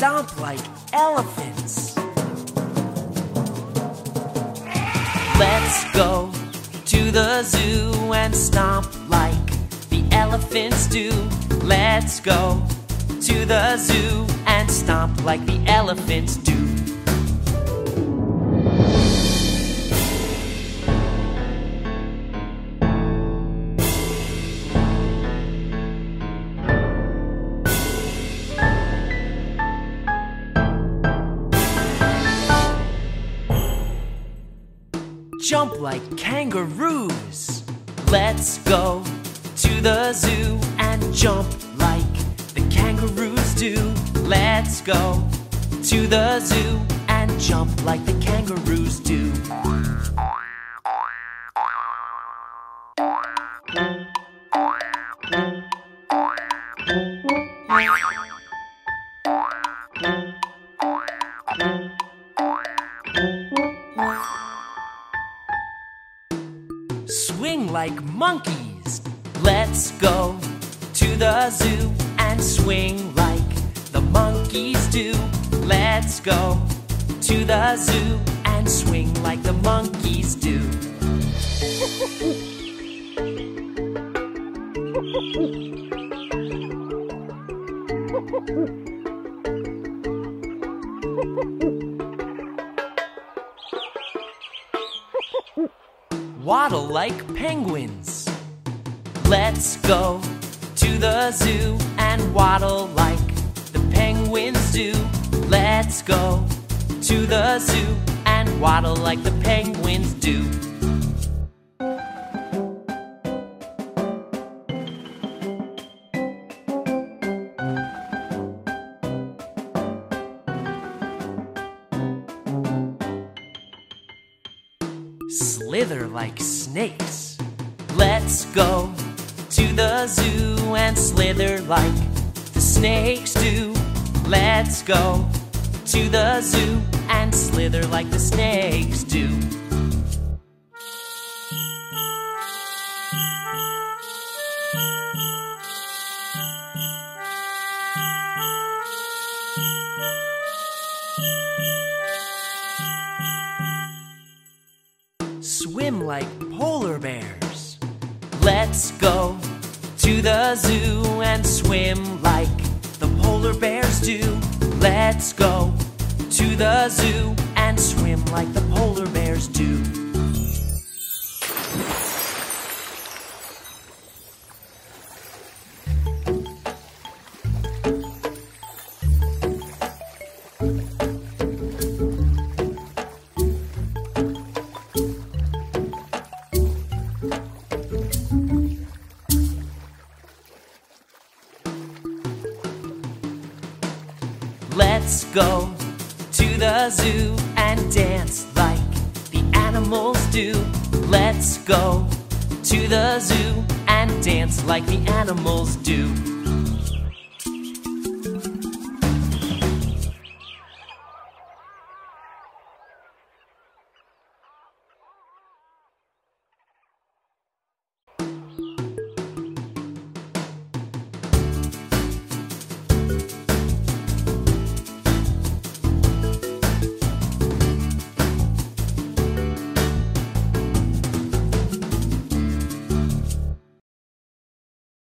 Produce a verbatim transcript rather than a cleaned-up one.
stomp like elephants. Let's go to the zoo and stomp like the elephants do. Let's go to the zoo and stomp like the elephants do. Jump like kangaroos. Let's go to the zoo and jump like the kangaroos do. Let's go to the zoo and jump like the kangaroos do. Swing like monkeys. Let's go to the zoo and swing like the monkeys do. Let's go to the zoo and swing like the monkeys do. Waddle like penguins. Let's go to the zoo and waddle like the penguins do. Let's go to the zoo and waddle like the penguins do. Slither like snakes. Let's go to the zoo and slither like the snakes do. Let's go to the zoo and slither like the snakes do. Swim like polar bears. Let's go to the zoo and swim like the polar bears do. Let's go to the zoo and swim like the polar bears do. Let's go to the zoo and dance like the animals do. Let's go to the zoo and dance like the animals do.